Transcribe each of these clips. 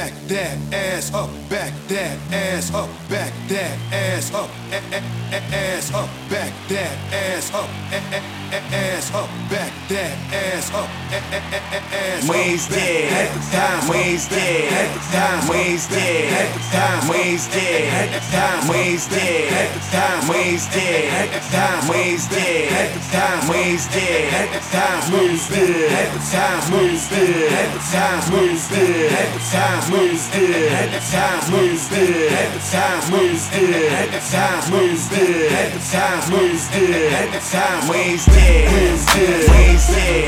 back that ass up, back that ass up, back that ass up, ass up, back that ass up, ass up, back that ass up, ass up. Мы здесь, мы здесь, мы здесь, мы здесь, мы здесь, мы здесь, мы здесь, мы здесь, мы здесь, мы здесь, мы здесь, мы здесь, мы здесь, мы здесь, мы здесь, мы здесь, мы здесь, мы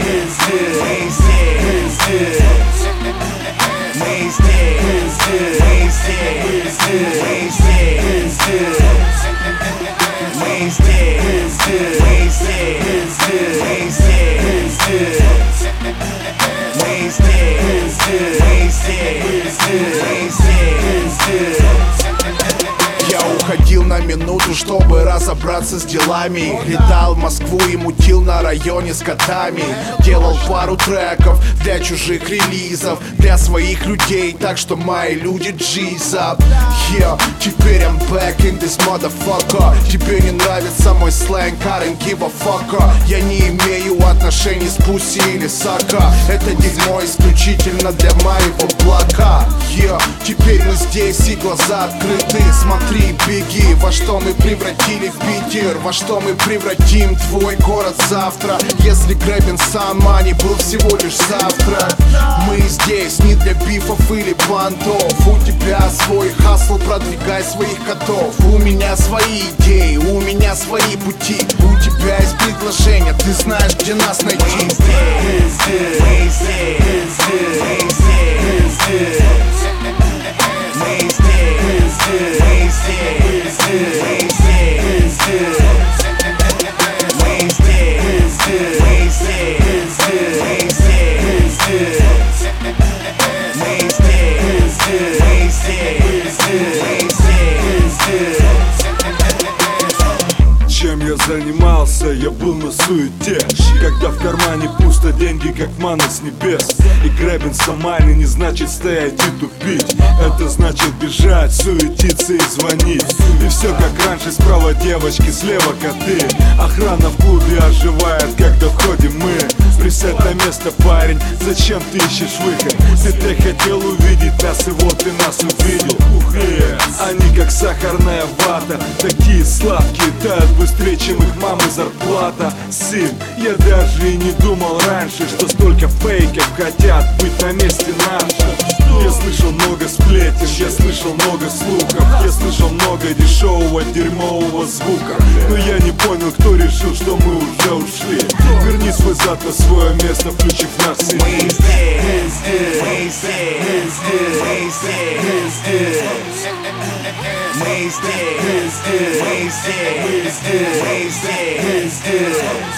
Я уходил на минуту, чтобы разобраться с делами. Летал в Москву и мутил на районе с котами. Делал пару треков для чужих релизов, для своих людей, так что мои люди G's up. Yeah, теперь I'm back in this motherfucker. Тебе не нравится мой сленг, I don't give a fuck. Я не имею отношений с пусси или сака. Это дерьмо исключительно для моего блока. Yeah, теперь мы здесь и глаза открыты. Смотри, беги, во что мы превратили Питер, во что мы превратим твой город завтра. Если Грэбин сама не был всего лишь завтрак. Мы здесь не для бифов или понтов. У тебя свой хасл, продвигай своих котов. У меня свои идеи, у меня свои пути. У тебя есть предложение, ты знаешь, где нас найти. Мы здесь, мы здесь, мы здесь, мы здесь, мы здесь, мы здесь. Чем я занимался, я был на суете. Когда в кармане пусто, деньги как манна с небес. И Грэбин Самайны не значит стоять и тупить. Это значит бежать, суетиться и звонить. И все как раньше, справа девочки, слева коты. Охрана в клубе оживает, когда входим мы. Присядь на место, парень, зачем ты ищешь выход? Ты хотел увидеть нас, и вот ты нас увидел. Они как сахарная вата, такие сладкие, тают быстрее, чем их мамы зарплата. Сын, я даже и не думал раньше, что столько фейков хотят быть на месте наших. Я слышал много сплетен, я слышал много слухов, я слышал много дешевого дерьмового звука. Но я не понял, кто решил, что мы уже ушли. Верни свой зад на свое место, включив нас. Мы здесь, мы здесь, мы здесь, мы здесь, мы здесь, мы здесь, мы здесь, мы здесь.